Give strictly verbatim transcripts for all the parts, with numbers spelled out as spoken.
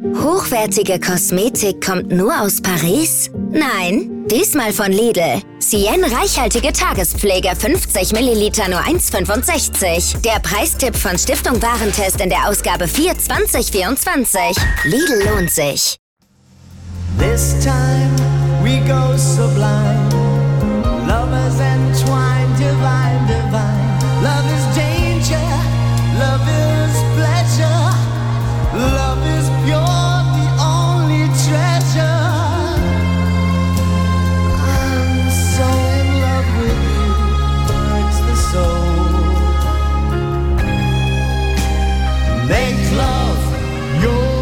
Hochwertige Kosmetik kommt nur aus Paris? Nein, diesmal von Lidl. Sienne reichhaltige Tagespflege fünfzig Milliliter nur eins Komma fünfundsechzig. Der Preistipp von Stiftung Warentest in der Ausgabe vier zwanzig vierundzwanzig. Lidl lohnt sich. This time we go sublime. Lovers entwined, divine, divine. Love is danger, love is pleasure. Love is pure, the only treasure. I'm so in love with you, hurts the soul. Make love your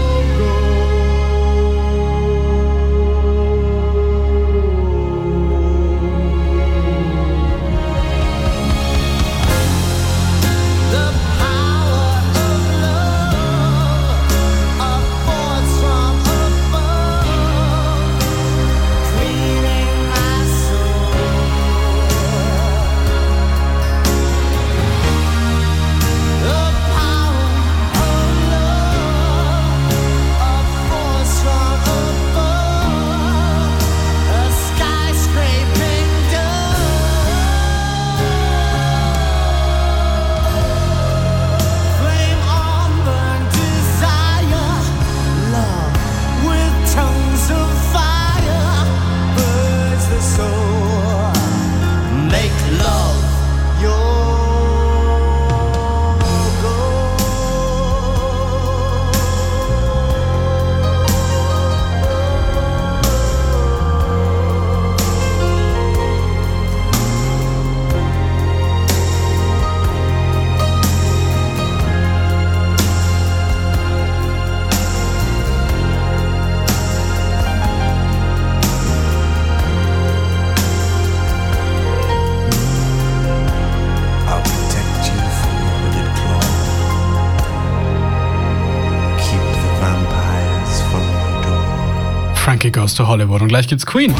Frankie Goes to Hollywood. Und gleich gibt's Queen.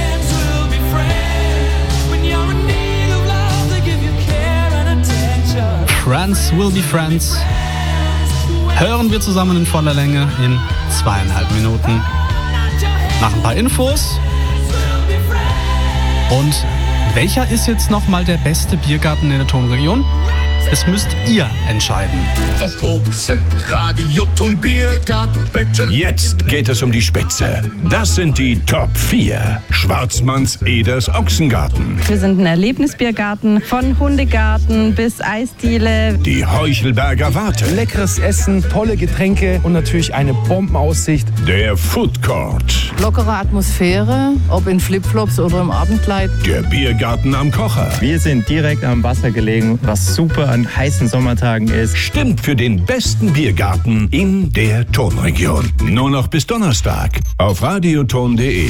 Friends will be friends. Hören wir zusammen in voller Länge in zweieinhalb Minuten. Nach ein paar Infos. Und welcher ist jetzt nochmal der beste Biergarten in der Tonregion? Es müsst ihr entscheiden. Jetzt geht es um die Spitze. Das sind die Top vier. Schwarzmanns Eders Ochsengarten. Wir sind ein Erlebnisbiergarten, von Hundegarten bis Eisdiele. Die Heuchelberger Warte. Leckeres Essen, tolle Getränke und natürlich eine Bombenaussicht. Der Food Court. Lockere Atmosphäre, ob in Flipflops oder im Abendkleid. Der Biergarten am Kocher. Wir sind direkt am Wasser gelegen, was super an heißen Sommertagen ist. Stimmt für den besten Biergarten in der Tonregion. Nur noch bis Donnerstag auf radioton punkt de.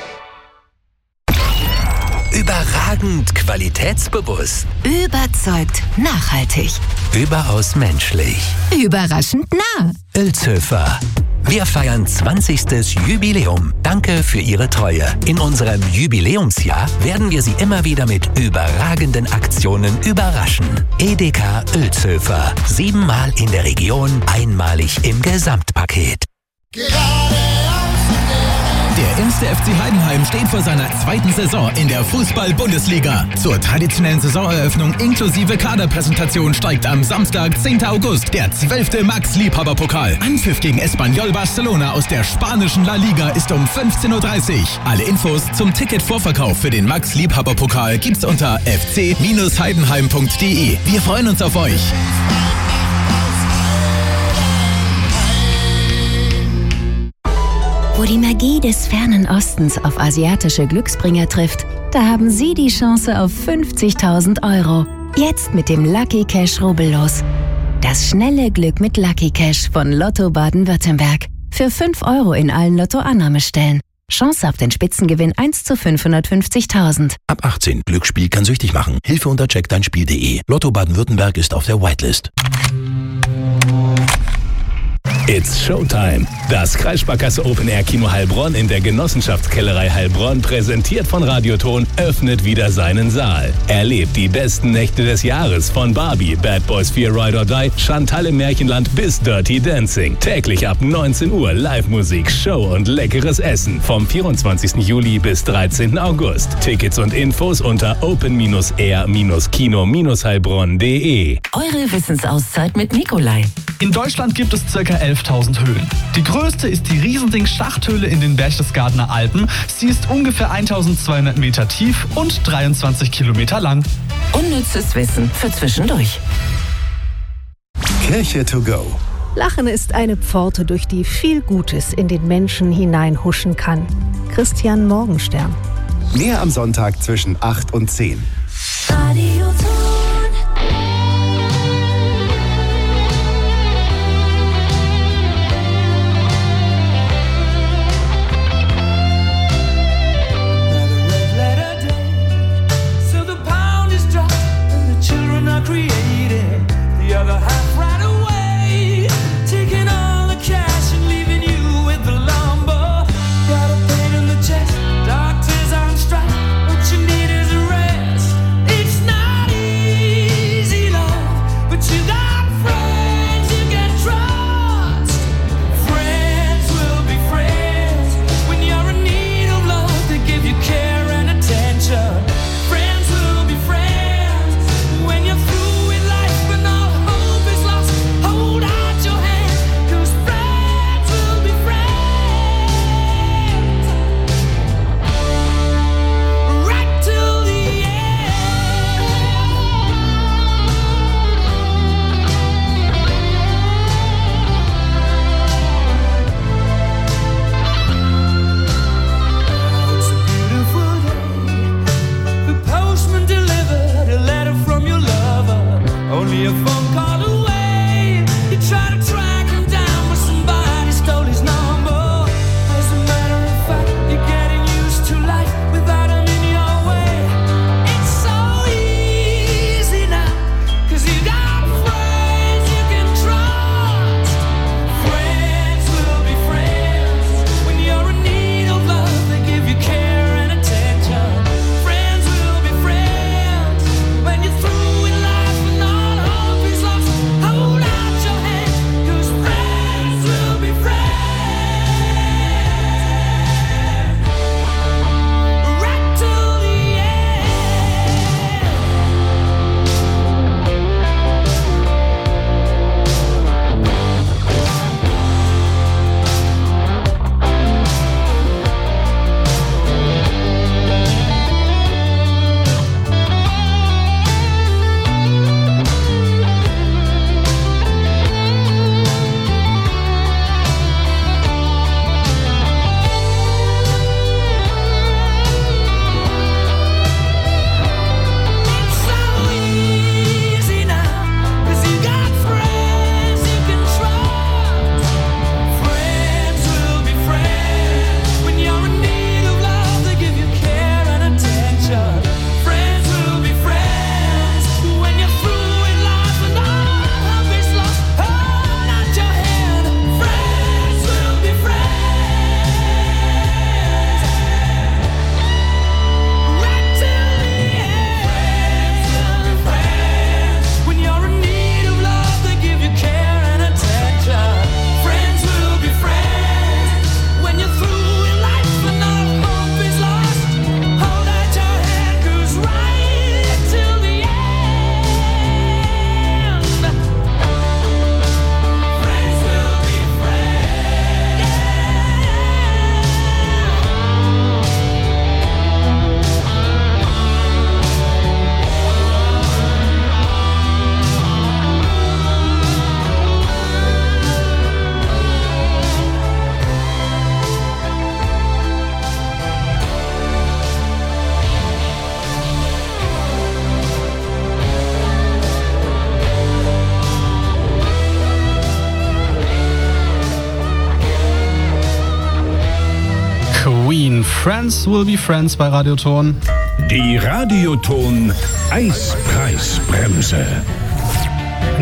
Überragend qualitätsbewusst. Überzeugt nachhaltig. Überaus menschlich. Überraschend nah. Ölzhöfer. Wir feiern zwanzigstes Jubiläum. Danke für Ihre Treue. In unserem Jubiläumsjahr werden wir Sie immer wieder mit überragenden Aktionen überraschen. Edeka Ölzhöfer. Siebenmal in der Region, einmalig im Gesamtpaket. Der erste F C Heidenheim steht vor seiner zweiten Saison in der Fußball-Bundesliga. Zur traditionellen Saisoneröffnung inklusive Kaderpräsentation steigt am Samstag, zehnten August, der zwölfte Max-Liebhaber-Pokal. Anpfiff gegen Espanyol Barcelona aus der spanischen La Liga ist um fünfzehn Uhr dreißig. Alle Infos zum Ticketvorverkauf für den Max-Liebhaber-Pokal gibt's unter f c Bindestrich heidenheim punkt de. Wir freuen uns auf euch. Wo die Magie des fernen Ostens auf asiatische Glücksbringer trifft, da haben Sie die Chance auf fünfzigtausend Euro. Jetzt mit dem Lucky Cash Rubbellos. Das schnelle Glück mit Lucky Cash von Lotto Baden-Württemberg. Für fünf Euro in allen Lotto-Annahmestellen. Chance auf den Spitzengewinn eins zu fünfhundertfünfzigtausend. Ab achtzehn. Glücksspiel kann süchtig machen. Hilfe unter check dein Spiel punkt de. Lotto Baden-Württemberg ist auf der Whitelist. It's Showtime. Das Kreissparkasse Open Air Kino Heilbronn in der Genossenschaftskellerei Heilbronn, präsentiert von Radioton, öffnet wieder seinen Saal. Erlebt die besten Nächte des Jahres von Barbie, Bad Boys vier Ride or Die, Chantal im Märchenland bis Dirty Dancing. Täglich ab neunzehn Uhr Live-Musik, Show und leckeres Essen. Vom vierundzwanzigsten Juli bis dreizehnten August. Tickets und Infos unter open air kino heilbronn punkt de. Eure Wissensauszeit mit Nikolai. In Deutschland gibt es ca. elftausend Höhlen. Die größte ist die Riesending-Schachthöhle in den Berchtesgadener Alpen. Sie ist ungefähr eintausendzweihundert Meter tief und dreiundzwanzig Kilometer lang. Unnützes Wissen für zwischendurch. Kirche to go. Lachen ist eine Pforte, durch die viel Gutes in den Menschen hineinhuschen kann. Christian Morgenstern. Mehr am Sonntag zwischen acht und zehn. Queen, Friends Will Be Friends bei Radioton. Die Radioton Eispreisbremse.